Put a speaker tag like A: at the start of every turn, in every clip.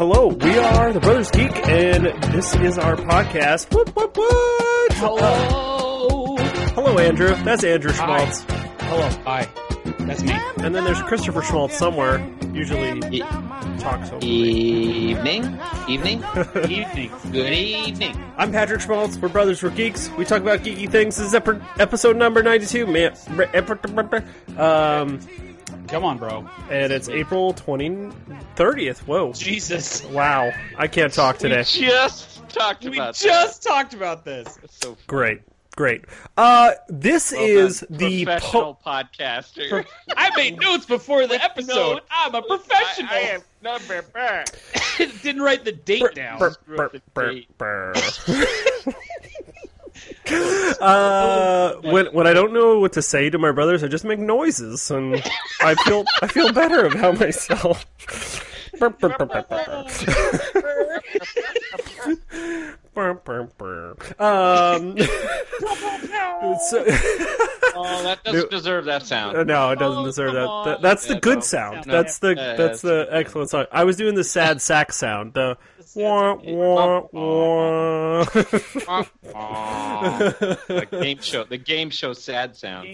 A: Hello, we are the Brothers Geek, and this is our podcast. What?
B: Hello.
A: Hello, Andrew. That's Andrew Schmaltz.
B: Hello. Hi. That's me.
A: And then there's Christopher Schmaltz somewhere. Usually talks over me.
C: Evening.
B: Evening.
C: Good evening.
A: I'm Patrick Schmaltz. We're Brothers, we're geeks. We talk about geeky things. This is episode number 92.
B: Come on, bro.
A: And it's April 30th. Whoa.
B: Jesus.
A: Wow. I can't talk today.
C: We just talked about
B: this.
C: That's so
A: Great. This is the
C: professional podcaster.
B: I made notes before the episode. I'm a professional.
C: I am number bird.
B: Didn't write the date down.
A: When I don't know what to say to my brothers, I just make noises, and I feel better about myself.
C: That doesn't deserve that sound.
A: No, it doesn't deserve that. That's the good sound. That's the excellent sound. I was doing the sad sax sound. The wah wah wah.
C: The game show sad sound.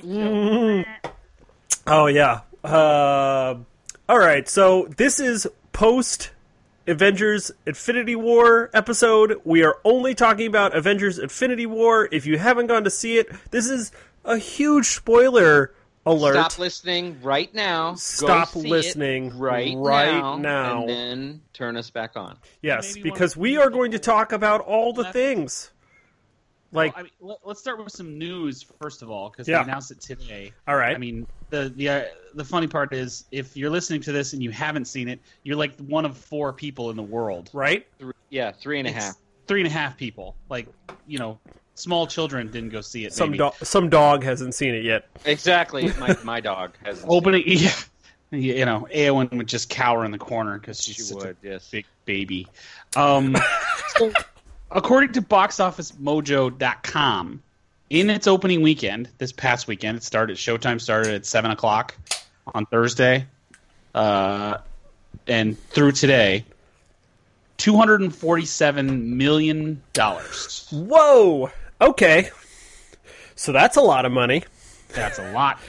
A: Oh yeah. All right. So this is post Avengers Infinity War episode. We are only talking about Avengers Infinity War. If you haven't gone to see it, this is a huge spoiler alert.
C: Stop listening right now.
A: Stop listening
C: right
A: now.
C: And then turn us back on.
A: Yes, because we are going to talk about all the things.
B: Let's start with some news first of all, because they announced it today.
A: All right.
B: I mean, the funny part is, if you're listening to this and you haven't seen it, you're like one of 4 people in the world.
A: Right?
C: 3.5.
B: 3.5 people. Like, small children didn't go see it.
A: Some dog hasn't seen it yet.
C: Exactly. My dog hasn't.
B: Opening, Eowyn would just cower in the corner because she's such a big baby. So, according to BoxOfficeMojo.com, in its opening weekend, this past weekend, Showtime started at 7 o'clock on Thursday, and through today, $247 million.
A: Whoa! Okay. So that's a lot of money.
B: That's a lot.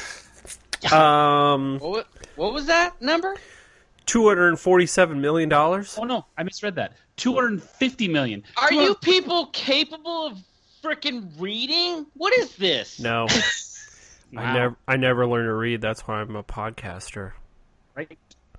C: What was that number?
A: $247 million?
B: Oh, no, I misread that. $250 million.
C: Are you people capable of frickin' reading? What is this?
A: No.
B: Wow.
A: I never learned to read. That's why I'm a podcaster.
B: Right?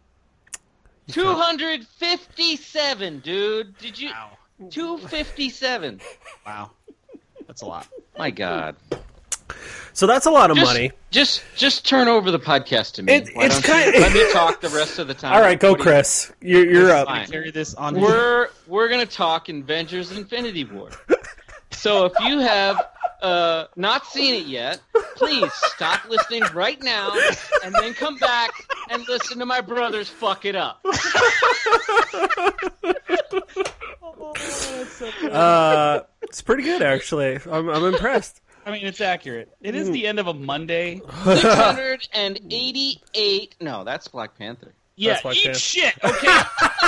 C: 257, dude. Did you?
B: Wow.
C: 257.
B: Wow. That's a lot.
C: My God.
A: So that's a lot of money.
C: Just turn over the podcast to me. Let me talk the rest of the time.
A: All right, go, Chris. You're up.
C: Fine.
B: Carry this on.
C: We're gonna talk Avengers Infinity War. So if you have not seen it yet, please stop listening right now, and then come back and listen to my brothers fuck it up.
A: It's pretty good, actually. I'm impressed.
B: I mean, it's accurate. It is the end of a Monday.
C: 688. No, that's Black Panther.
B: Yeah,
A: Black
B: eat
A: Panther.
B: shit, okay?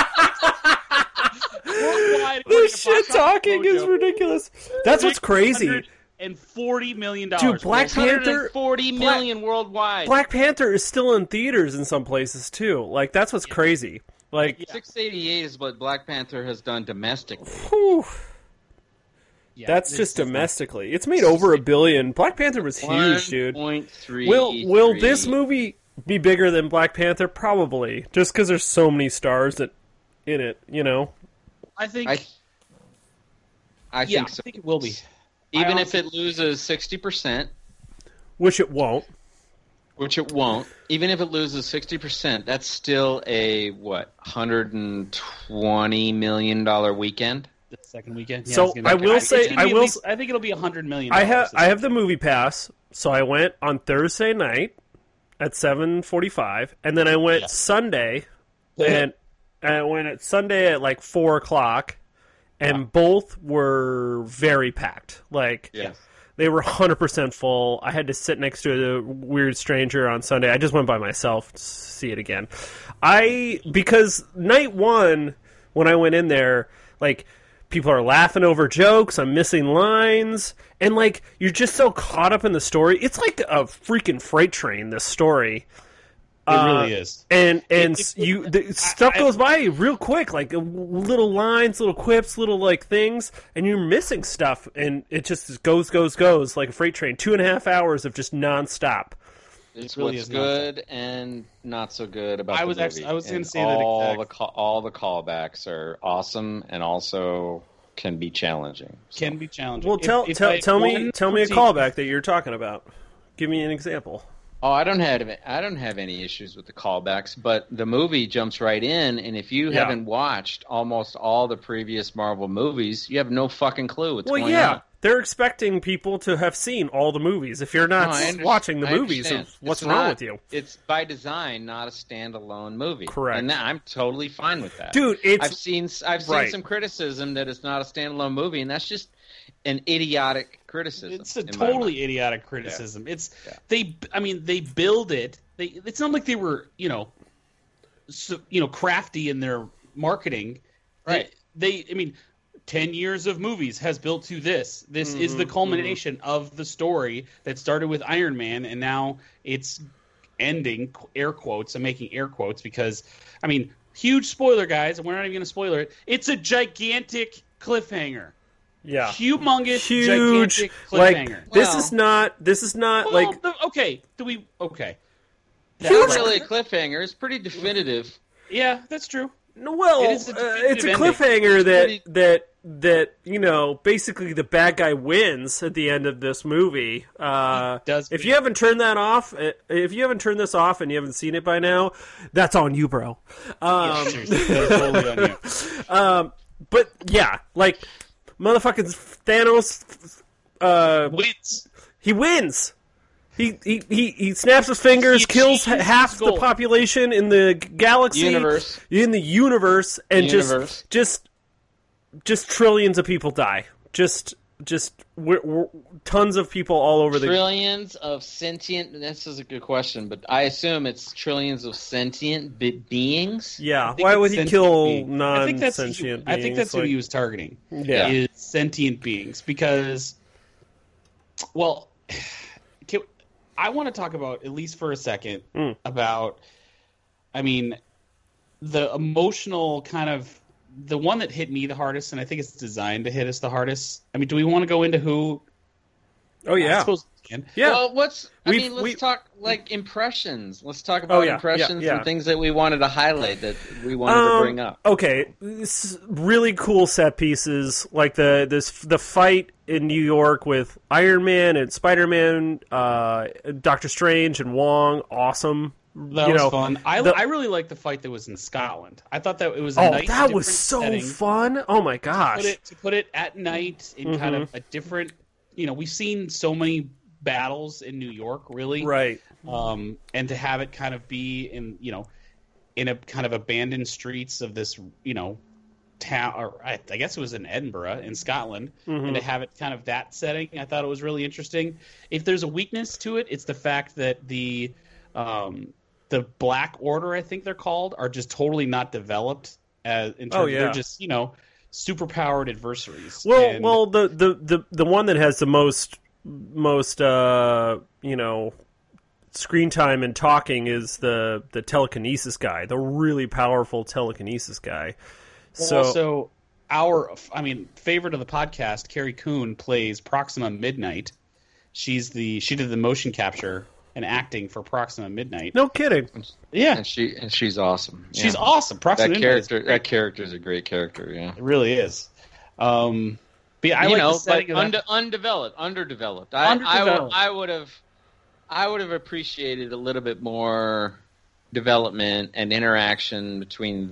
A: This shit talking is ridiculous. That's what's crazy.
B: And $40 million.
A: Dude, Black Panther...
C: 40 million worldwide.
A: Black Panther is still in theaters in some places, too. Like, that's what's crazy. Like,
C: 688 is what Black Panther has done domestically.
A: Whew.
B: Yeah,
A: That's just domestically. It's made over $1 billion. Black Panther was huge, dude.
C: 1.3.
A: Will this movie be bigger than Black Panther? Probably. Just because there's so many stars in it,
B: I think...
C: I think so.
B: I think it will be.
C: Even if it loses 60%.
A: Which it won't.
C: Even if it loses 60%, that's still a, $120 million weekend?
B: The second weekend. Yeah,
A: So I will say,
B: I think it'll be $100 million.
A: I have the movie pass, so I went on Thursday night at 7:45, and then I went Sunday, and I went at Sunday at like 4 o'clock, and both were very packed. Like, they were 100% full. I had to sit next to a weird stranger on Sunday. I just went by myself to see it again. Because night one when I went in there, like, people are laughing over jokes, I'm missing lines, and, like, you're just so caught up in the story. It's like a freaking freight train, this story.
B: It really is.
A: And stuff goes by real quick, like little lines, little quips, little like things, and you're missing stuff, and it just goes like a freight train. 2.5 hours of just nonstop.
C: It's really what's good and not so good about the movie.
B: I was going to say
C: all the callbacks are awesome and also can be challenging.
B: Can be challenging.
A: Well, tell me a callback that you're talking about. Give me an example.
C: Oh, I don't have any issues with the callbacks, but the movie jumps right in, and if you haven't watched almost all the previous Marvel movies, you have no fucking clue what's going on.
A: They're expecting people to have seen all the movies. If you're not watching the movies, what's wrong with you?
C: It's by design not a standalone movie.
A: Correct.
C: And I'm totally fine with that.
A: Dude,
C: I've seen some criticism that it's not a standalone movie, and that's just an idiotic criticism.
B: It's a totally idiotic criticism. Yeah. They build it. It's not like they were, crafty in their marketing.
C: Right.
B: 10 years of movies has built to this. This is the culmination of the story that started with Iron Man, and now it's ending, air quotes. I'm making air quotes because, huge spoiler, guys, and we're not even going to spoiler it. It's a gigantic cliffhanger.
A: Yeah,
B: huge, gigantic cliffhanger.
A: Like, this is not like
B: okay. Okay?
C: That's not really a cliffhanger. It's pretty definitive.
B: Yeah, that's true.
A: No, well, it's a cliffhanger that basically the bad guy wins at the end of this movie. If you haven't turned this off and you haven't seen it by now, that's on you, bro.
B: Seriously, that's totally on you.
A: But yeah, like. Motherfucking Thanos
B: wins.
A: He wins. He snaps his fingers, kills half the population in the galaxy, in the universe, and just trillions of people die. Just tons of people all over
C: trillions of sentient. This is a good question, but I assume it's trillions of sentient beings.
A: Yeah, why would he kill non-sentient beings?
B: I think that's who he was targeting.
A: Yeah,
B: is sentient beings because, well, I want to talk about at least for a second about, the emotional kind of. The one that hit me the hardest, and I think it's designed to hit us the hardest. Do we want to go into who?
A: Oh yeah,
B: I suppose we can.
A: Yeah.
C: Well, let's talk like impressions. Let's talk about impressions and things that we wanted to highlight that we wanted to bring up.
A: Okay, this really cool set pieces like the fight in New York with Iron Man and Spider-Man, Doctor Strange and Wong. Awesome.
B: That was fun. I really liked the fight that was in Scotland. I thought that it was a nice,
A: that was so
B: setting.
A: Fun. Oh my gosh.
B: To put it at night in kind of a different, we've seen so many battles in New York, really.
A: Right.
B: And to have it kind of be in a kind of abandoned streets of this, town, or I guess it was in Edinburgh in Scotland, and to have it kind of that setting, I thought it was really interesting. If there's a weakness to it, it's the fact that the Black Order, I think they're called, are just totally not developed they're just superpowered adversaries.
A: Well, the one that has the most screen time and talking is the telekinesis guy, the really powerful telekinesis guy.
B: So our favorite of the podcast, Carrie Coon, plays Proxima Midnight. She did the motion capture and acting for Proxima Midnight.
A: No kidding.
B: Yeah,
C: and she's awesome.
B: She's awesome. Proxima
C: that character is a great character. Yeah,
B: it really is. But yeah, I like the setting of that.
C: Underdeveloped. I would have appreciated a little bit more development and interaction between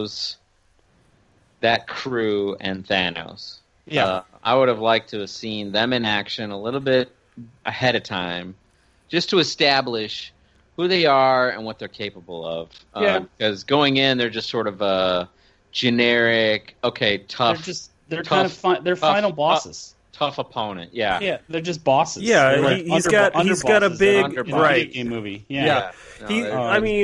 C: that crew and Thanos.
B: Yeah,
C: I would have liked to have seen them in action a little bit ahead of time. Just to establish who they are and what they're capable of. Because going in, they're just sort of a generic, tough.
B: They're final bosses.
C: Tough opponent. Yeah.
B: Yeah, they're just bosses.
A: Yeah, he's got a big
B: game movie. Yeah.
A: No,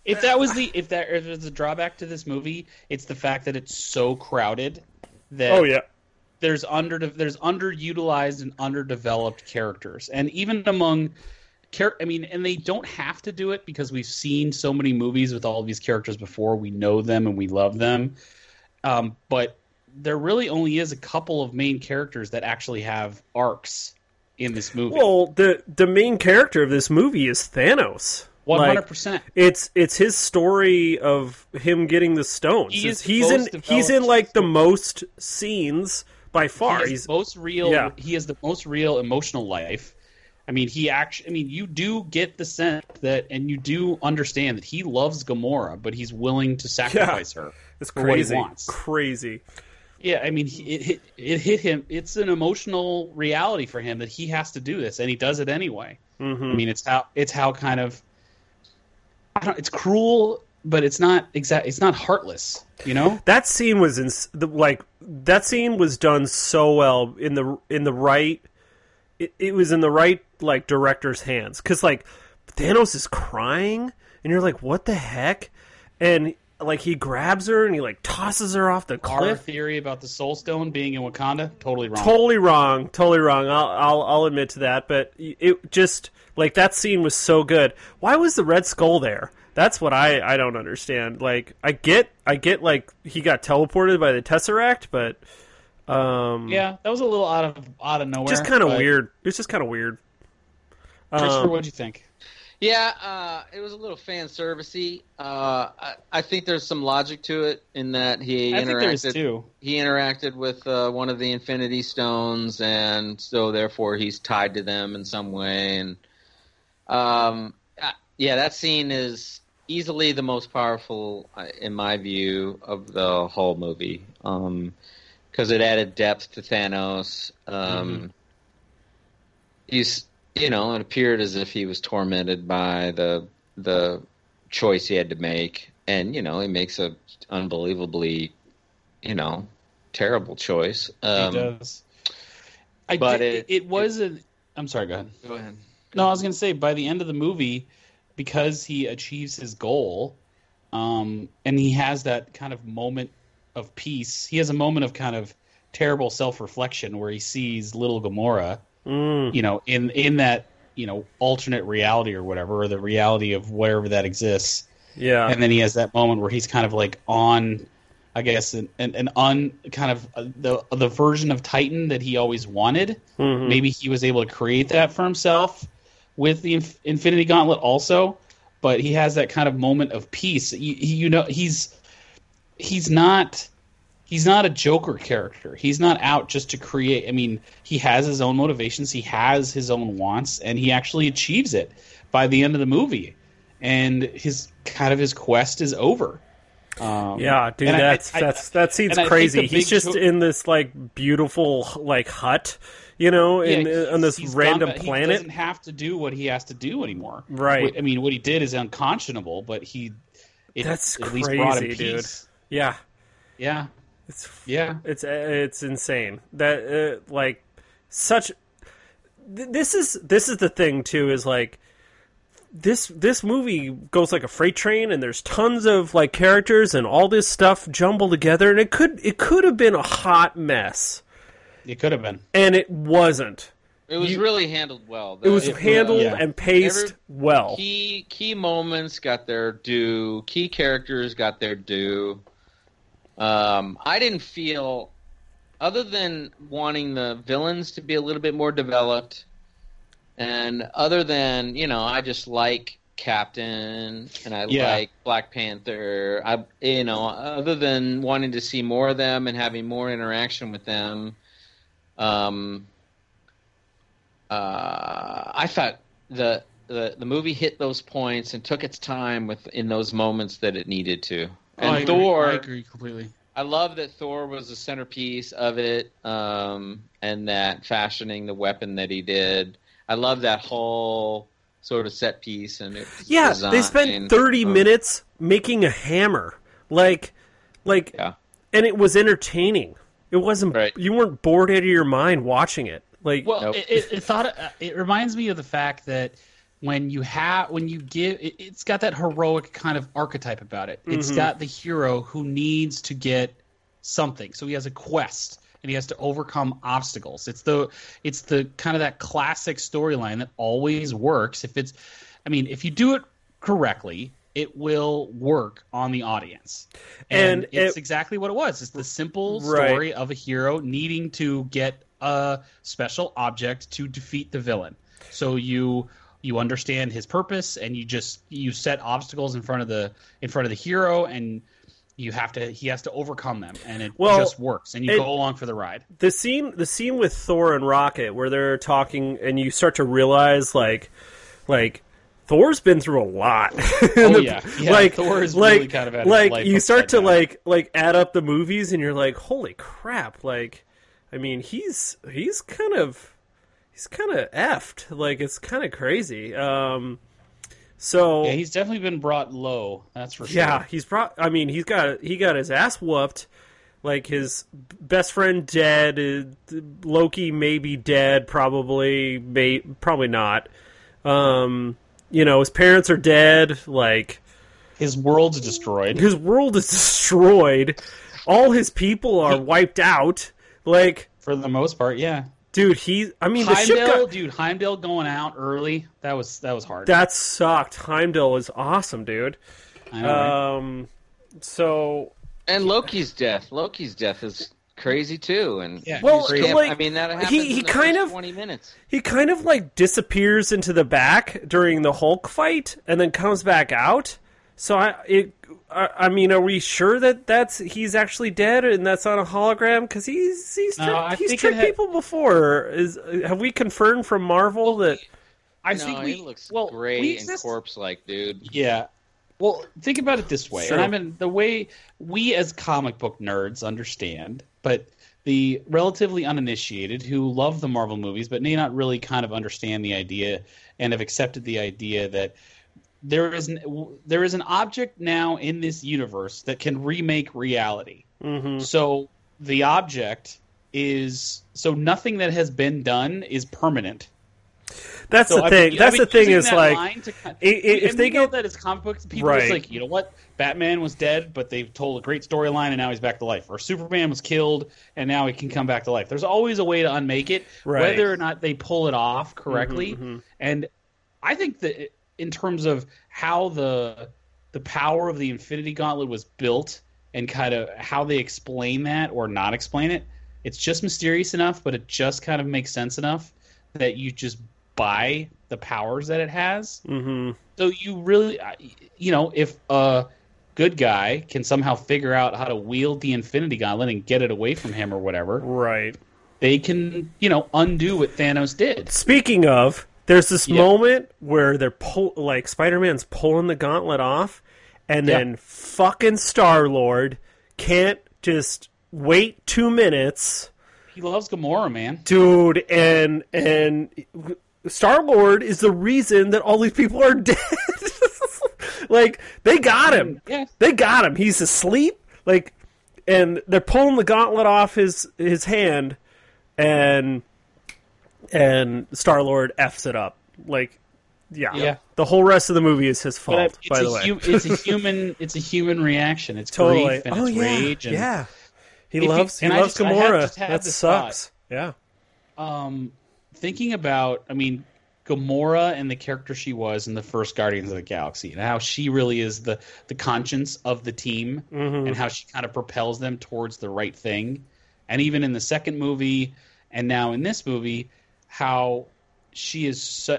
B: if it's a drawback to this movie, it's the fact that it's so crowded that there's underutilized and underdeveloped characters, and even among and they don't have to do it because we've seen so many movies with all of these characters before. We know them and we love them, but there really only is a couple of main characters that actually have arcs in this movie.
A: Well, the main character of this movie is Thanos.
B: 100%.
A: It's his story of him getting the stones. He's in like the most scenes by far.
B: He's most real. Yeah. He has the most real emotional life. I mean, you do get the sense that, and you do understand that he loves Gamora, but he's willing to sacrifice her for what he wants.
A: Crazy.
B: Yeah, I mean, it hit him. It's an emotional reality for him that he has to do this, and he does it anyway.
A: Mm-hmm.
B: I mean, it's how kind of, it's cruel, but it's not It's not heartless, you know.
A: That scene was that scene was done so well in the right. It was in the right like director's hands, because like Thanos is crying and you're like, what the heck? And like he grabs her and he like tosses her off the cliff.
B: Our theory about the Soul Stone being in Wakanda, totally
A: wrong. I'll admit to that, but it just like that scene was so good. Why was the Red Skull there? That's what I don't understand. Like I get like he got teleported by the Tesseract, but
B: yeah, that was a little out of nowhere.
A: Just kind of weird. It's just kind of weird.
B: Christopher, what'd you think?
C: Yeah, it was a little fan servicey. I think there's some logic to it in that he interacted with one of the Infinity Stones, and so therefore he's tied to them in some way. And that scene is easily the most powerful, in my view, of the whole movie. Because it added depth to Thanos. It appeared as if he was tormented by the choice he had to make, and he makes a unbelievably, terrible choice.
B: He does. I'm sorry. Go ahead.
C: Go ahead.
B: No, I was going to say by the end of the movie, because he achieves his goal, and he has that kind of moment of peace. He has a moment of kind of terrible self-reflection where he sees little Gamora, in that, alternate reality or whatever, or the reality of wherever that exists.
A: Yeah.
B: And then he has that moment where he's kind of like on, I guess, the version of Titan that he always wanted.
A: Mm-hmm.
B: Maybe he was able to create that for himself with the Infinity Gauntlet also, but he has that kind of moment of peace. He's not a Joker character. He's not out just to create. I mean, he has his own motivations. He has his own wants, and he actually achieves it by the end of the movie. And his quest is over.
A: Yeah, dude, that scene's crazy. He's just in this like beautiful like hut, on this random planet.
B: He doesn't have to do what he has to do anymore.
A: Right.
B: I mean, what he did is unconscionable, but
A: that's
B: at
A: crazy,
B: least brought him peace.
A: Dude. Yeah.
B: Yeah.
A: It's insane that this is the thing too, is like this movie goes like a freight train, and there's tons of like characters and all this stuff jumbled together, and it could have been a hot mess.
B: It could have been,
A: and it wasn't.
C: It was really handled well.
A: It was handled and paced well.
C: Key moments got their due. Key characters got their due. I didn't feel, other than wanting the villains to be a little bit more developed, and other than, I just like Captain and I like Black Panther. Other than wanting to see more of them and having more interaction with them, I thought the movie hit those points and took its time in those moments that it needed to. And
B: I agree completely.
C: I love that Thor was the centerpiece of it, and that fashioning the weapon that he did. I love that whole sort of set piece. And design.
A: They spent 30 minutes making a hammer, and it was entertaining. It wasn't. Right. You weren't bored out of your mind watching it.
B: It reminds me of the fact that when you give it's got that heroic kind of archetype about it. It's got the hero who needs to get something, so he has a quest and he has to overcome obstacles. It's the kind of that classic storyline that always works. If you do it correctly, it will work on the audience. And it's exactly what it was. It's the simple story of a hero needing to get a special object to defeat the villain. So you understand his purpose, and you set obstacles in front of the hero, and he has to overcome them, and it just works, and you go along for the ride.
A: The scene with Thor and Rocket where they're talking, and you start to realize like Thor's been through a lot.
B: Thor is really kind of at his life
A: you start to
B: down.
A: like add up the movies, and you're like, holy crap! He's kind of effed. Like, it's kind of crazy. So
B: yeah, he's definitely been brought low. That's for sure.
A: Yeah, he got his ass whooped. Like, his best friend dead. Loki may be dead. Probably not. His parents are dead. Like,
B: his world's destroyed.
A: His world is destroyed. All his people are wiped out. Like,
B: for the most part, yeah.
A: Dude,
B: Heimdall going out early. That was hard.
A: That sucked. Heimdall is awesome, dude.
B: I know, right?
C: And Loki's death. Loki's death is crazy too. And
B: yeah,
C: that happens in the first 20 minutes.
A: He kind of like disappears into the back during the Hulk fight, and then comes back out. So are we sure that he's actually dead and that's not a hologram? Because he's tricked people before. Have we confirmed from Marvel that?
C: He looks gray and corpse-like, dude.
B: Yeah. Well, think about it this way, sure. And the way we as comic book nerds understand, but the relatively uninitiated who love the Marvel movies but may not really kind of understand the idea and have accepted the idea that there is an object now in this universe that can remake reality.
A: Mm-hmm.
B: So the object nothing that has been done is permanent.
A: That's the thing. The thing is, like, if they
B: know that it's comic books, people are like, you know what, Batman was dead, but they've told a great storyline, and now he's back to life. Or Superman was killed, and now he can come back to life. There's always a way to unmake it, whether or not they pull it off correctly.
A: Mm-hmm.
B: And I think that in terms of how the power of the Infinity Gauntlet was built and kind of how they explain that or not explain it, it's just mysterious enough, but it just kind of makes sense enough that you just buy the powers that it has.
A: Mm-hmm.
B: So you really, if a good guy can somehow figure out how to wield the Infinity Gauntlet and get it away from him or whatever,
A: right?
B: They can, undo what Thanos did.
A: Speaking of, there's this moment where they're Spider-Man's pulling the gauntlet off, and then fucking Star-Lord can't just wait 2 minutes.
B: He loves Gamora, man.
A: Dude, and Star-Lord is the reason that all these people are dead. Like, they got him.
B: Yeah.
A: They got him. He's asleep. Like, and they're pulling the gauntlet off his hand, and Star-Lord F's it up. Like, yeah. The whole rest of the movie is his fault, by the way.
B: It's a human reaction. It's
A: totally.
B: grief and it's rage. And
A: He loves Gamora. That sucks.
B: Thought. Yeah. Thinking about, Gamora and the character she was in the first Guardians of the Galaxy, and how she really is the conscience of the team, and how she kind of propels them towards the right thing. And even in the second movie, and now in this movie, how she's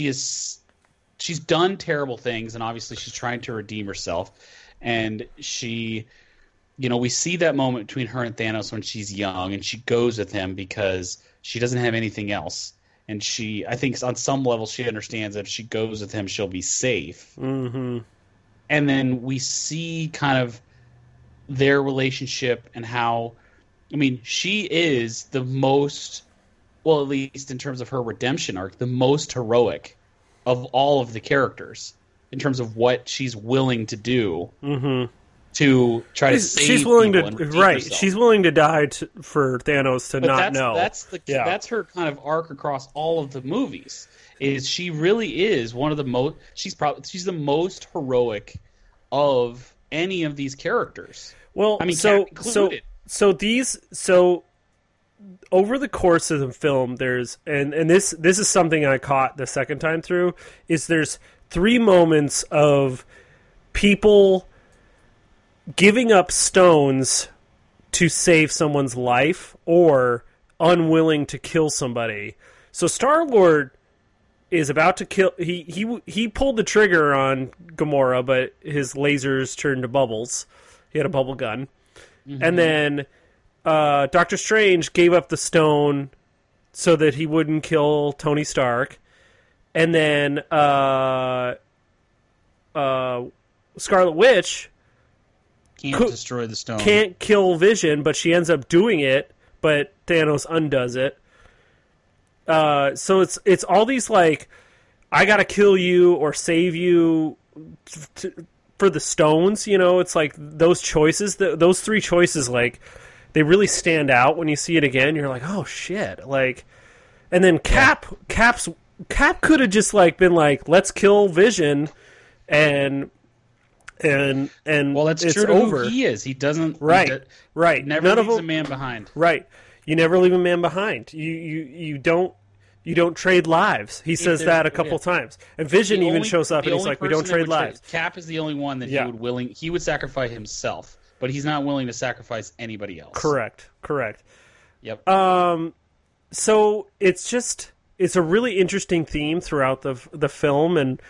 B: done terrible things, and obviously she's trying to redeem herself. And she, we see that moment between her and Thanos when she's young, and she goes with him because she doesn't have anything else. And I think on some level she understands that if she goes with him, she'll be safe.
A: Mm-hmm.
B: And then we see kind of their relationship and how, she is the most, well, at least in terms of her redemption arc, the most heroic of all of the characters in terms of what she's willing to do.
A: Mm-hmm.
B: to try to save
A: she's willing
B: people
A: to
B: and redeem
A: right.
B: herself.
A: She's willing to die for Thanos to
B: But
A: not know.
B: That's her kind of arc across all of the movies. Is she really is one of the most? She's the most heroic of any of these characters.
A: Well,
B: I mean,
A: so over the course of the film, there's and this is something I caught the second time through. Is there's 3 moments of people giving up stones to save someone's life or unwilling to kill somebody. So Star-Lord is about to kill. He pulled the trigger on Gamora, but his lasers turned to bubbles. He had a bubble gun, and then Doctor Strange gave up the stone so that he wouldn't kill Tony Stark, and then Scarlet Witch
B: can't destroy the stone.
A: Can't kill Vision, but she ends up doing it. But Thanos undoes it. So it's all these like, I gotta kill you or save you for the stones. You know, it's like those choices. Those 3 choices, like, they really stand out when you see it again. You're like, oh shit! Like, and then Cap could have just like been like, let's kill Vision, and
B: well, that's
A: it's
B: true to
A: over.
B: who he is. He doesn't
A: right.
B: Never
A: None
B: leaves
A: of
B: a man behind.
A: Right. You never leave a man behind. You don't trade lives. He says that a couple times. And Vision even shows up and he's like, we don't trade lives.
B: Cap is the only one that he would sacrifice himself, but he's not willing to sacrifice anybody else.
A: Correct.
B: Yep.
A: So it's a really interesting theme throughout the film, and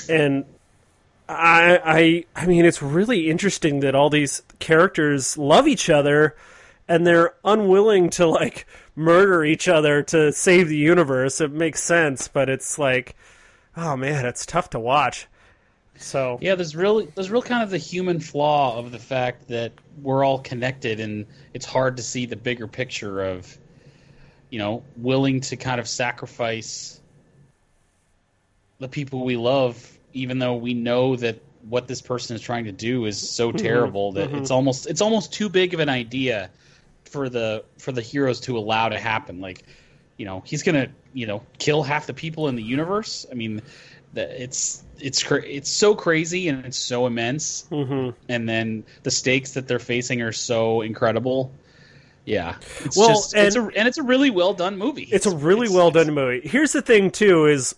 A: I mean, it's really interesting that all these characters love each other and they're unwilling to like murder each other to save the universe. It makes sense, but it's like, oh man, it's tough to watch. So
B: yeah, there's real kind of the human flaw of the fact that we're all connected, and it's hard to see the bigger picture of, you know, willing to kind of sacrifice the people we love, even though we know that what this person is trying to do is so terrible that it's almost too big of an idea for the heroes to allow to happen. Like, you know, he's gonna, you know, kill half the people in the universe. I mean, it's so crazy and it's so immense, and then the stakes that they're facing are so incredible. Yeah, it's a really well done movie.
A: It's a really well done movie. Here's the thing too: is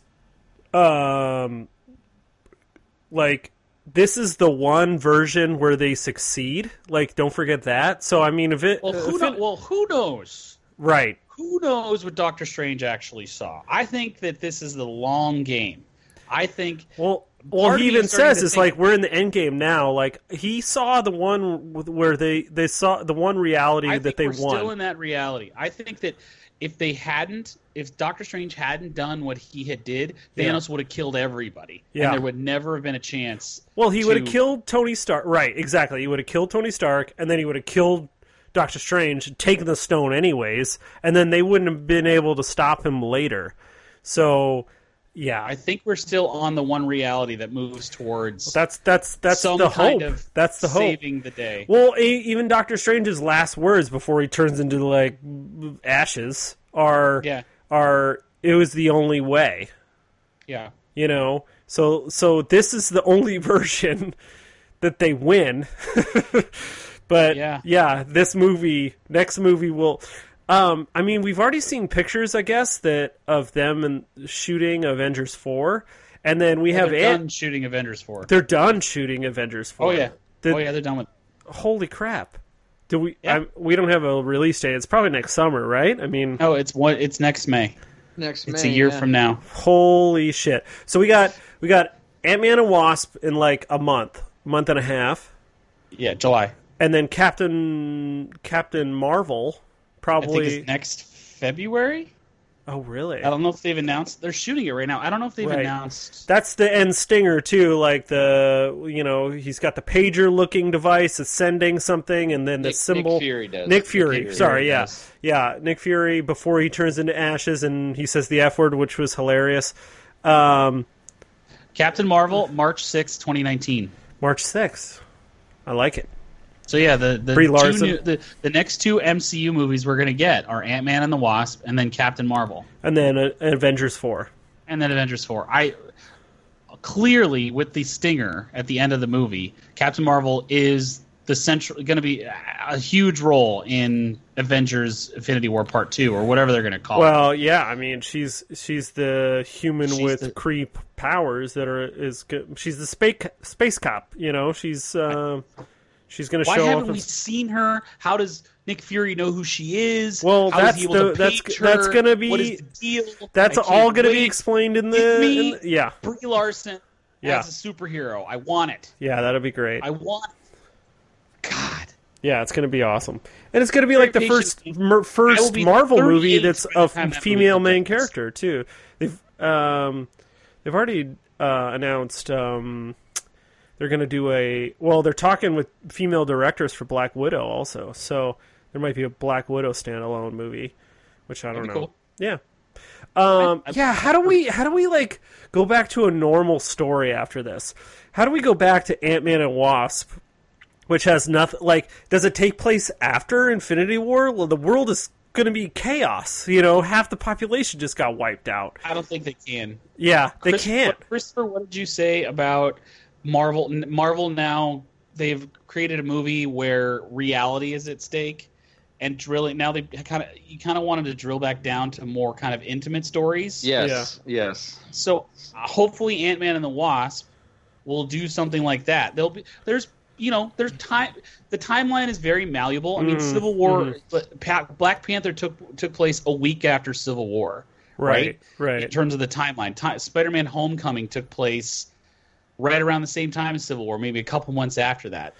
A: like, this is the one version where they succeed. Like, don't forget that. So, I mean,
B: who knows?
A: Right.
B: Who knows what Doctor Strange actually saw? I think that this is the long game. I think.
A: Well, he even says it's like we're in the end game now. Like, he saw the one where they saw the one reality that they won.
B: Still in that reality. I think that if Doctor Strange hadn't done what he had did, Thanos would have killed everybody. Yeah. And there would never have been a chance.
A: Well, he would have killed Tony Stark. Right, exactly. He would have killed Tony Stark, and then he would have killed Doctor Strange and taken the stone anyways, and then they wouldn't have been able to stop him later. So, yeah.
B: I think we're still on the one reality that moves towards
A: that's some the hope. That's the hope.
B: Saving the day.
A: Well, even Doctor Strange's last words before he turns into like ashes are it was the only way. Yeah. You know. So this is the only version that they win. But this next movie will. I mean, we've already seen pictures, I guess, of them and shooting Avengers 4, and then we have
B: done shooting Avengers 4.
A: They're done shooting Avengers 4.
B: Oh yeah, they're done with.
A: Holy crap! Do we? Yeah. We don't have a release date. It's probably next summer, right? I mean,
B: it's next May. It's a year from now.
A: Holy shit! So we got Ant-Man and Wasp in like a month and a half.
B: Yeah, July.
A: And then Captain Marvel probably
B: I think it's next February.
A: Oh, really?
B: I don't know if they've announced. They're shooting it right now. I don't know if they've announced.
A: That's the end stinger too. Like he's got the pager looking device that's sending something, and then the symbol.
C: Nick Fury does.
A: Nick Fury. Yeah. Nick Fury before he turns into ashes, and he says the F word, which was hilarious.
B: Captain Marvel, March 6, 2019.
A: March 6th. I like it.
B: So yeah, the
A: Brie Larson.
B: the next two MCU movies we're gonna get are Ant-Man and the Wasp, and then Captain Marvel,
A: and then Avengers 4,
B: and then Avengers 4. I clearly with the stinger at the end of the movie, Captain Marvel is going to be a huge role in Avengers Infinity War Part 2 or whatever they're going to call it.
A: Well, yeah, I mean, she's the human with creep powers she's the space cop, you know. She's going to show up.
B: Why haven't we seen her? How does Nick Fury know who she is?
A: Well,
B: that's
A: going to be
B: what is the deal?
A: That's all going to be explained in the yeah.
B: Brie Larson as a superhero. I want it.
A: Yeah, that'll be great.
B: I want it. God.
A: Yeah, it's going to be awesome. And it's going to be like the first Marvel movie that's a female main character, too. They've already announced they're going to do they're talking with female directors for Black Widow also. So there might be a Black Widow standalone movie, which I don't know.
B: Cool.
A: Yeah. How do we like go back to a normal story after this? How do we go back to Ant-Man and Wasp? Which has nothing, like, does it take place after Infinity War? Well, the world is going to be chaos. You know, half the population just got wiped out.
B: I don't think they can.
A: Yeah, they can't.
B: Christopher, what did you say about Marvel? Marvel now, they've created a movie where reality is at stake. And drilling, now you kind of wanted to drill back down to more kind of intimate stories.
C: Yes.
B: So hopefully Ant-Man and the Wasp will do something like that. There's time. The timeline is very malleable. I mean, Civil War, Black Panther took place a week after Civil War, right? In terms of the timeline, Spider-Man: Homecoming took place right around the same time as Civil War, maybe a couple months after that.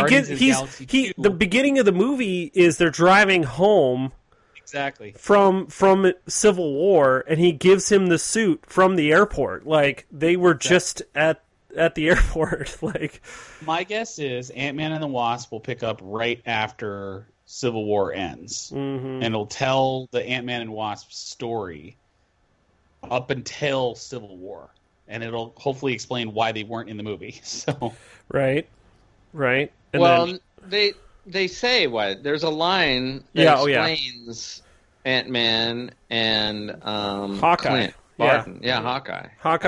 A: The beginning of the movie is they're driving home.
B: Exactly.
A: From Civil War, and he gives him the suit from the airport. Like they were just at the airport. Like,
B: my guess is Ant-Man and the Wasp will pick up right after Civil War ends, and it'll tell the Ant-Man and Wasp story up until Civil War, and it'll hopefully explain why they weren't in the movie. So
A: right.
C: And they say what there's a line that explains Ant-Man and
A: Hawkeye.
C: Clint Barton. Hawkeye.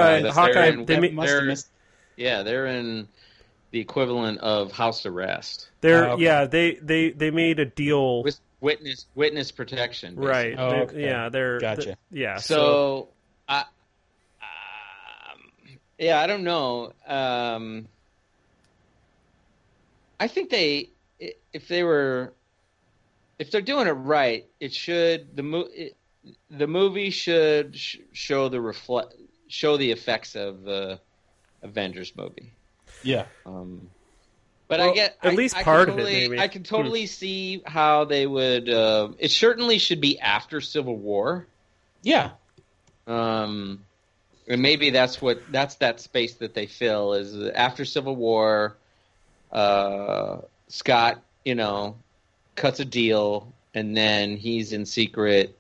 C: They're in the equivalent of house arrest.
A: They made a deal
C: with witness protection, basically.
A: Right?
B: They're gotcha.
C: So I don't know. I think if they're doing it right, the movie should show the effects of the Avengers movie.
B: Yeah.
C: But I get
A: at least part of it. Maybe
C: I can totally see how they would. It certainly should be after Civil War.
B: Yeah.
C: And maybe that's that space that they fill is after Civil War. Scott, cuts a deal, and then he's in secret,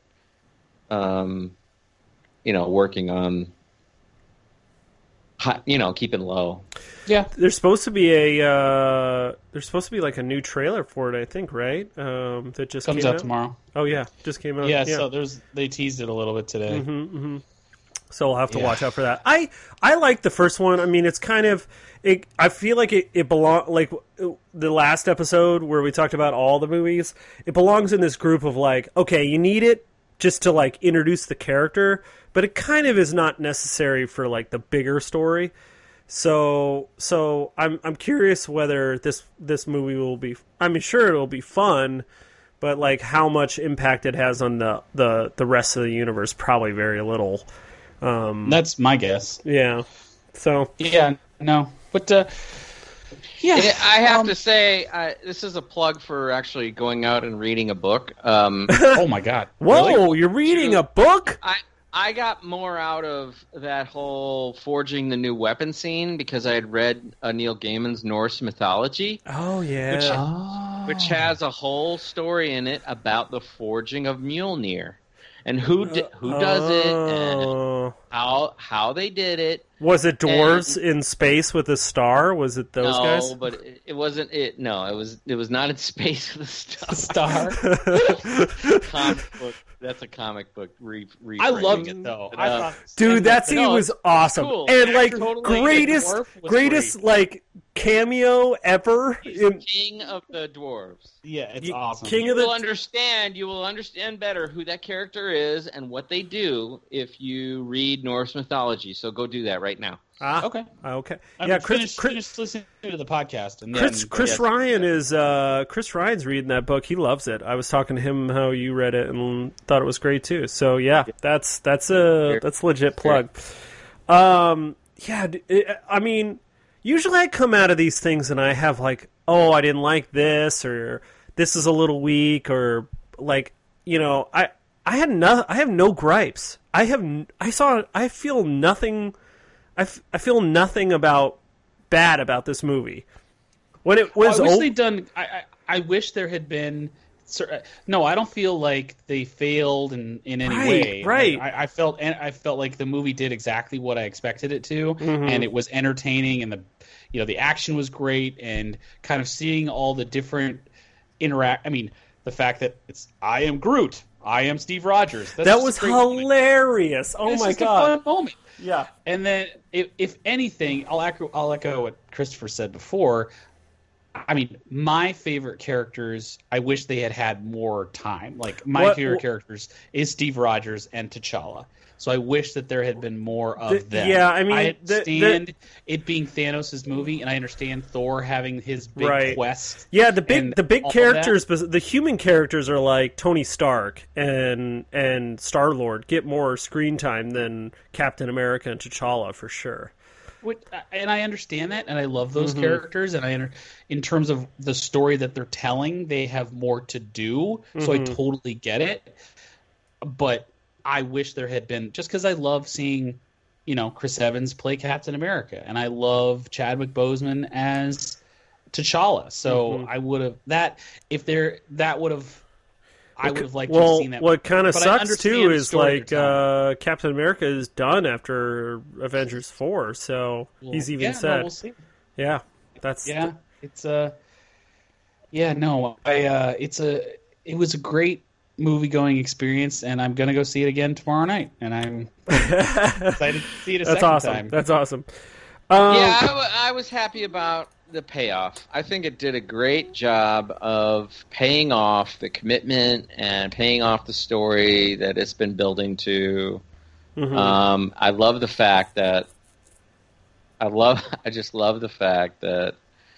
C: working on, keeping low.
B: Yeah,
A: there's supposed to be like a new trailer for it, I think, right? That just
B: comes out tomorrow.
A: Oh yeah, just came out.
B: Yeah, so they teased it a little bit today.
A: So we'll have to watch out for that. I like the first one. I mean, it's kind of I feel like it belongs, like the last episode where we talked about all the movies. It belongs in this group of like, okay, you need it just to like introduce the character, but it kind of is not necessary for like the bigger story. So I'm curious whether this movie will be. I mean, sure it'll be fun, but like how much impact it has on the rest of the universe, probably very little.
B: That's my guess.
A: Yeah. So.
B: Yeah. No. But.
C: I have to say, this is a plug for actually going out and reading a book.
B: Oh my God!
A: Whoa!
B: Really?
A: You're reading a book?
C: I got more out of that whole forging the new weapon scene because I had read Neil Gaiman's Norse mythology.
A: Oh yeah,
C: which has a whole story in it about the forging of Mjolnir. and who does it, and
A: Oh.
C: how they did it.
A: Was it dwarves in space with a star? Was it those guys?
C: No, but it wasn't. It was not in space with a
B: Star.
C: comic book. That's a comic book rephrasing.
B: I loved it though. I thought,
A: Dude, that scene was awesome,
C: cool.
A: and like
B: Totally,
A: greatest like cameo ever.
C: He's the king of the dwarves.
B: Yeah, it's awesome.
A: King
C: You
A: of
C: will
A: the
C: understand better who that character is and what they do if you read Norse mythology. So go do that right now.
B: Okay.
A: Okay.
B: I'm
A: Yeah,
B: finish listening to the podcast. And
A: Chris Ryan is Chris Ryan's reading that book. He loves it. I was talking to him how you read it and thought it was great too. So yeah, that's a legit plug. I mean, usually I come out of these things and I have like, oh, I didn't like this, or this is a little weak, or like, you know, I have no gripes. I feel nothing. I feel nothing bad about this movie. When it was,
B: I wish there had been. No, I don't feel like they failed in any way.
A: Right.
B: I felt like the movie did exactly what I expected it to,
A: Mm-hmm.
B: and it was entertaining, and the action was great, and kind of seeing all the different I mean, the fact that I am Groot, I am Steve Rogers.
A: That was hilarious. Oh my god,
B: a fun moment.
A: Yeah.
B: And then, if anything, I'll echo what Christopher said before. I mean, my favorite characters, I wish they had more time. Like, my favorite characters is Steve Rogers and T'Challa. So I wish that there had been more of them.
A: Yeah, I mean,
B: I understand it being Thanos' movie, and I understand Thor having his big quest.
A: Yeah, the big characters, the human characters are like Tony Stark and Star-Lord get more screen time than Captain America and T'Challa for sure.
B: And I understand that, and I love those
A: Mm-hmm.
B: characters, and in terms of the story that they're telling, they have more to do, so I totally get it. But I wish there had been, just because I love seeing, Chris Evans play Captain America, and I love Chadwick Boseman as T'Challa. So I would have I would have liked to have seen that.
A: What kind of sucks too is like
B: Captain
A: America is done after Avengers 4, so he's even said,
B: we'll see.
A: Yeah, that's
B: it was a great movie going experience, and I'm gonna go see it again tomorrow night, and I'm excited to see it a second time.
A: That's awesome.
C: I was happy about the payoff. I think it did a great job of paying off the commitment and paying off the story that it's been building to. Mm-hmm. I love the fact that I just love the fact that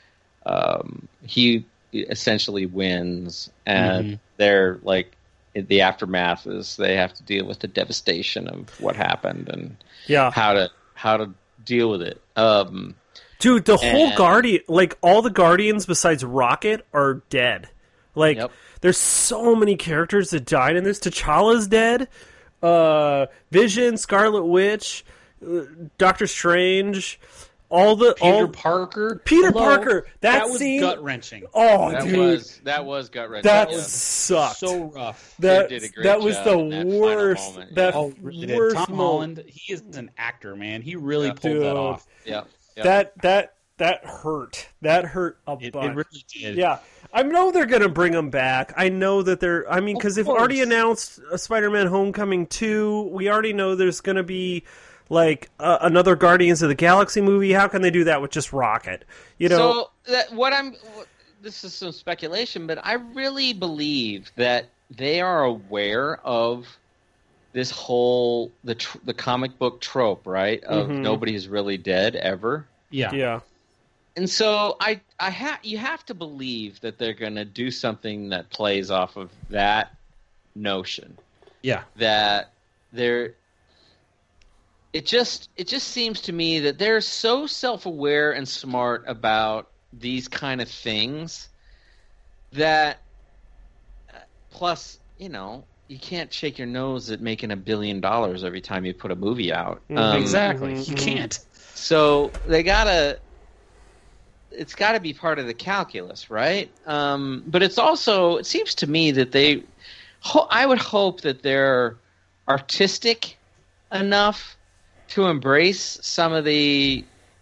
C: he essentially wins, and they're like, in the aftermath is they have to deal with the devastation of what happened and how to deal with it.
A: Dude, the whole Guardian, like all the Guardians besides Rocket are dead. Like, there's so many characters that died in this. T'Challa's dead. Vision, Scarlet Witch, Doctor Strange,
B: Peter Parker.
A: That
B: was
A: scene,
B: gut wrenching.
A: Oh,
C: dude, that was gut wrenching.
A: That sucked.
B: So rough.
A: That
C: did a great
A: that was
C: job
A: the
C: in that
A: worst.
C: final moment.
A: That
B: Tom
A: worst
B: Holland, he is an actor, man. He really pulled that off.
C: Yeah.
A: That hurt. That hurt a bunch.
B: It really did.
A: Yeah. I know they're going to bring them back. I know that they're... I mean, because they've already announced a Spider-Man Homecoming 2. We already know there's going to be, like, another Guardians of the Galaxy movie. How can they do that with just Rocket?
C: So, this is some speculation, but I really believe that they are aware of this whole... the comic book trope, right? Of nobody's really dead, ever.
A: Yeah.
C: And so you have to believe that they're going to do something that plays off of that notion.
B: Yeah.
C: That it just seems to me that they're so self-aware and smart about these kind of things that plus, you can't shake your nose at making $1 billion every time you put a movie out.
B: Exactly. You can't.
C: So it's got to be part of the calculus, right? But it's also, it seems to me that I would hope that they're artistic enough to embrace some of the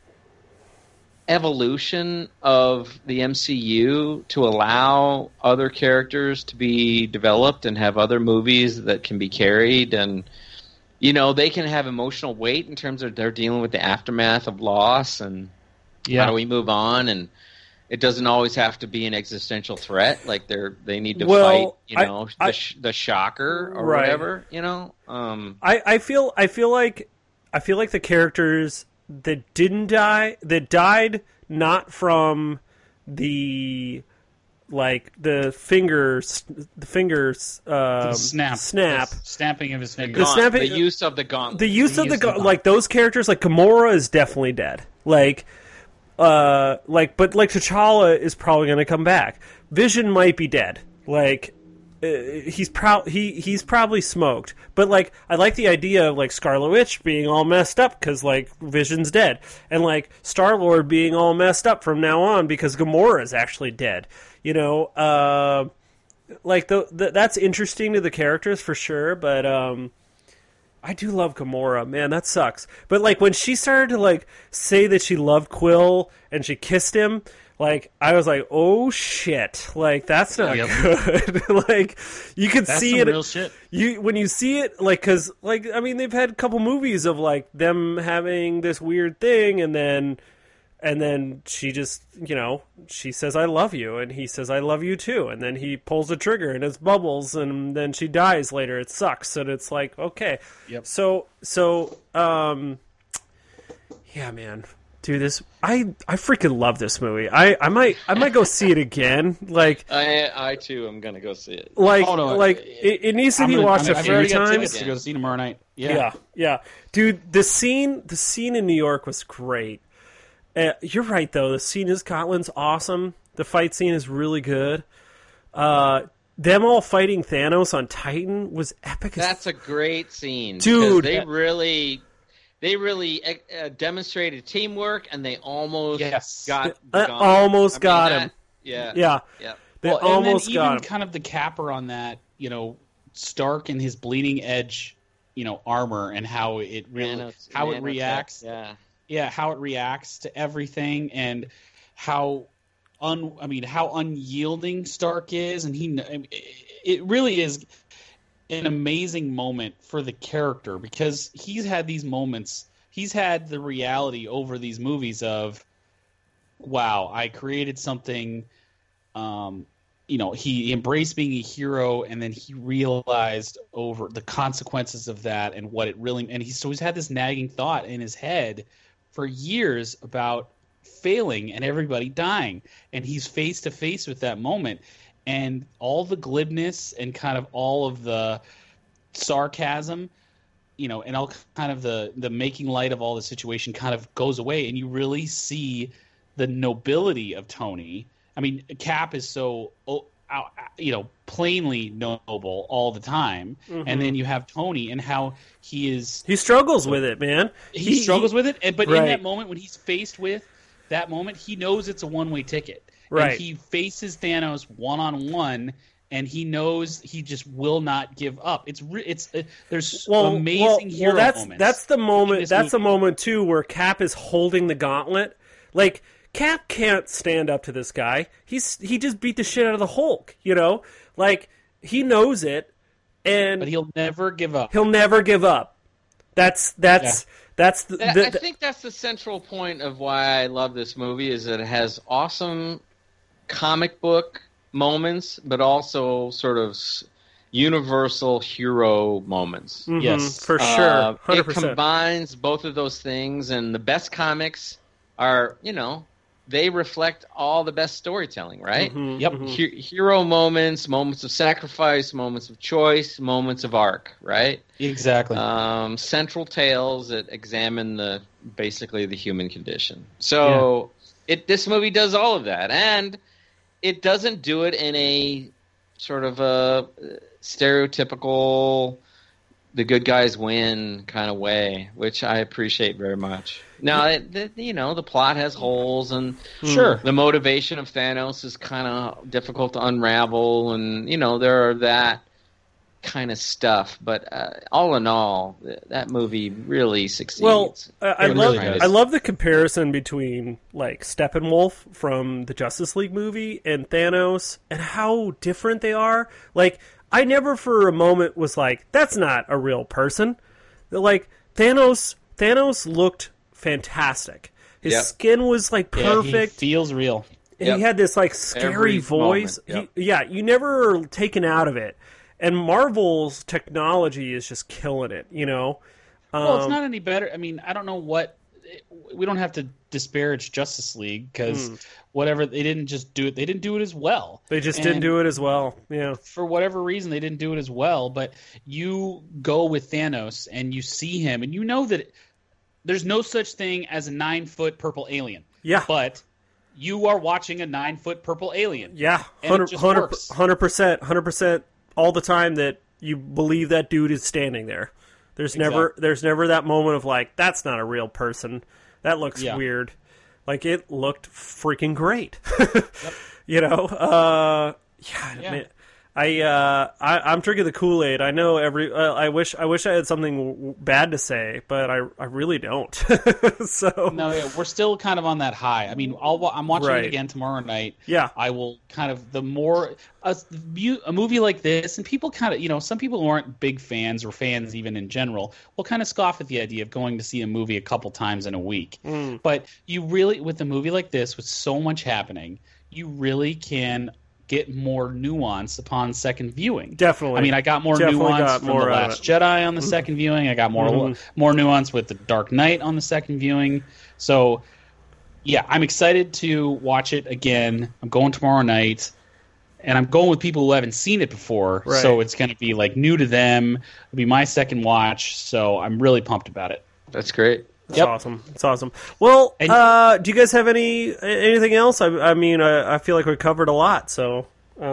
C: evolution of the MCU to allow other characters to be developed and have other movies that can be carried, and they can have emotional weight in terms of they're dealing with the aftermath of loss and how do we move on, and it doesn't always have to be an existential threat. Like they need to fight, the shocker or whatever.
A: I feel like the characters that didn't die, that died not from the
B: snapping of his fingers,
C: the use of the gauntlet,
A: like those characters, like Gamora is definitely dead. But T'Challa is probably going to come back. Vision might be dead. He's probably smoked. But I like the idea of Scarlet Witch being all messed up because Vision's dead, and Star-Lord being all messed up from now on because Gamora is actually dead. That's interesting to the characters for sure. But I do love Gamora, man. That sucks. But when she started to say that she loved Quill and she kissed him, I was like, oh shit! That's not good. You could see it.
B: Real shit.
A: When you see it, because they've had a couple movies of them having this weird thing, and then she just, she says, I love you. And he says, I love you too. And then he pulls the trigger and it's bubbles. And then she dies later. It sucks. And it's okay.
B: Yep.
A: So, yeah, man. Dude, I freaking love this movie. I might go see it again.
C: I too am going to go see it.
A: It needs to be watched a few times.
B: Tickets to go see tomorrow night.
A: Yeah. Dude, the scene in New York was great. You're right, though. The scene in Scotland's awesome. The fight scene is really good. Them all fighting Thanos on Titan was epic.
C: That's a great scene,
A: dude.
C: They really demonstrated teamwork, and they almost got
A: him.
C: Yeah.
A: They almost got him.
B: Kind of the capper on that, Stark and his bleeding edge, armor, and how it reacts. How it reacts to everything, and how unyielding Stark is, and it really is an amazing moment for the character, because he's had these moments. He's had the reality over these movies of, wow, I created something. He embraced being a hero, and then he realized over the consequences of that and what it really. And he's had this nagging thought in his head for years about failing and everybody dying, and he's face to face with that moment, and all the glibness and kind of all of the sarcasm, and all kind of the making light of all the situation kind of goes away, and you really see the nobility of Tony. I mean, Cap is so plainly noble all the time, and then you have Tony and how he
A: struggles with it, man.
B: He struggles with it, but in that moment when he's faced with that moment, he knows it's a one-way ticket.
A: Right.
B: And he faces Thanos one-on-one, and he knows he just will not give up. There's amazing hero moments.
A: That's the moment. That's the moment too where Cap is holding the gauntlet. Cap can't stand up to this guy. He just beat the shit out of the Hulk. He knows it, but
B: he'll never give up.
A: He'll never give up. I
C: think that's the central point of why I love this movie, is that it has awesome comic book moments, but also sort of universal hero moments.
A: Mm-hmm, yes, for sure. 100%.
C: It combines both of those things, and the best comics are, they reflect all the best storytelling, right?
A: Mm-hmm,
B: yep.
A: Mm-hmm.
C: Hero moments of sacrifice, moments of choice, moments of arc, right?
B: Exactly.
C: Central tales that examine basically the human condition. So this movie does all of that, and it doesn't do it in a sort of a stereotypical the good guys win kind of way, which I appreciate very much. Now, the plot has holes, and
B: sure,
C: the motivation of Thanos is kind of difficult to unravel, and there are that kind of stuff. But all in all, that movie really succeeds.
A: Well, I
C: really
A: love the comparison between like Steppenwolf from the Justice League movie and Thanos, and how different they are. Like, I never for a moment was like, that's not a real person. Like, Thanos looked fantastic. His skin was like perfect.
B: He feels real.
A: And he had this like scary voice. You never are taken out of it. And Marvel's technology is just killing it, you know?
B: Well, it's not any better. I mean, I don't know what... We don't have to disparage Justice League because whatever, they didn't just do it. They didn't do it as well.
A: They just didn't do it as well, yeah.
B: For whatever reason, they didn't do it as well. But you go with Thanos and you see him and you know that there's no such thing as a 9-foot purple alien.
A: Yeah.
B: But you are watching a 9-foot purple alien.
A: Yeah, 100% all the time that you believe that dude is standing there. There's never that moment of like, that's not a real person. That looks weird. Like, it looked freaking great. You know? Man, I'm drinking the Kool-Aid. I know I wish I had something bad to say, but I really don't. So
B: no, we're still kind of on that high. I mean, I'm watching it again tomorrow night.
A: Yeah,
B: I will kind of a movie like this, and people kind of, you know, some people who aren't big fans or fans even in general will kind of scoff at the idea of going to see a movie a couple times in a week. But you really, with a movie like this, with so much happening, you really can get more nuance upon second viewing.
A: Definitely.
B: I mean, I got more nuance from The Last Jedi on the second viewing. I got more nuance with The Dark Knight on the second viewing. So, yeah, I'm excited to watch it again. I'm going tomorrow night, and I'm going with people who haven't seen it before, so it's going to be like new to them. It'll be my second watch, so I'm really pumped about it.
C: That's great.
A: It's awesome. It's awesome. Well, do you guys have anything else? I mean, I feel like we covered a lot, so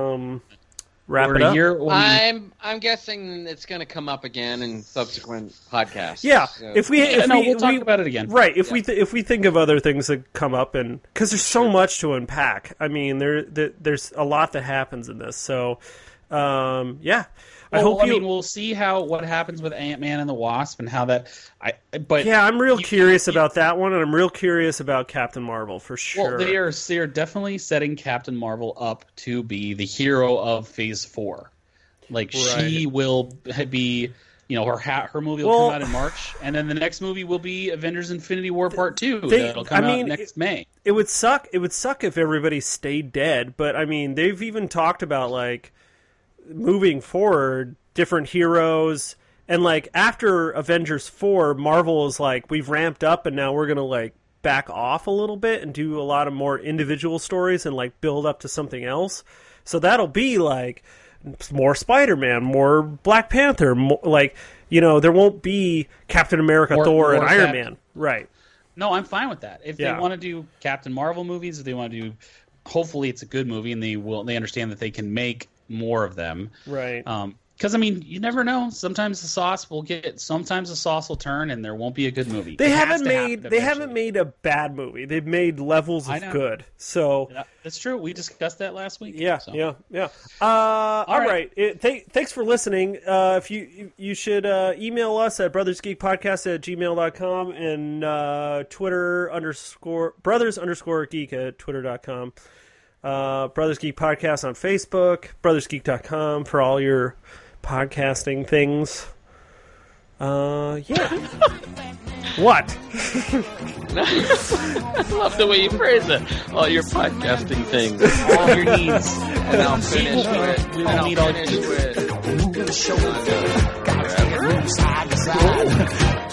A: wrap it up.
C: I'm guessing it's going to come up again in subsequent podcasts.
A: Yeah,
C: so.
B: We'll talk about it again.
A: Right. If we think of other things that come up, and because there's so much to unpack. I mean, there's a lot that happens in this. So, yeah.
B: We'll see what happens with Ant-Man and the Wasp and how that.
A: I'm real curious about that one, and I'm real curious about Captain Marvel for sure.
B: Well, they are definitely setting Captain Marvel up to be the hero of Phase 4. Like, she will be, you know, her movie will come out in March, and then the next movie will be Avengers: Infinity War Part 2. That'll come out next May.
A: It would suck. It would suck if everybody stayed dead, but I mean, they've even talked about like moving forward different heroes, and like after Avengers 4, Marvel is like, we've ramped up and now we're gonna like back off a little bit and do a lot of more individual stories and like build up to something else. So that'll be like more Spider-Man, more Black Panther, more, like, you know, there won't be Captain America, Thor, and Iron Man. Right.
B: No, I'm fine with that. If they want to do Captain Marvel movies, if they want to do, hopefully it's a good movie and they understand that they can make more of them.
A: Right.
B: Because, I mean, you never know. Sometimes the sauce will turn and there won't be a good movie.
A: They haven't made a bad movie. They've made levels of good. So
B: that's true. We discussed that last week.
A: Yeah. All right. Thanks for listening. If you should email us at brothersgeekpodcast@gmail.com and brothers_geek at twitter.com. Brothers Geek Podcast on Facebook, brothersgeek.com for all your podcasting things. Yeah. What?
C: I love the way you phrase it. All your podcasting things.
B: All your needs.
C: And I'll finish with...
B: We don't need all your needs.
C: Moving the show.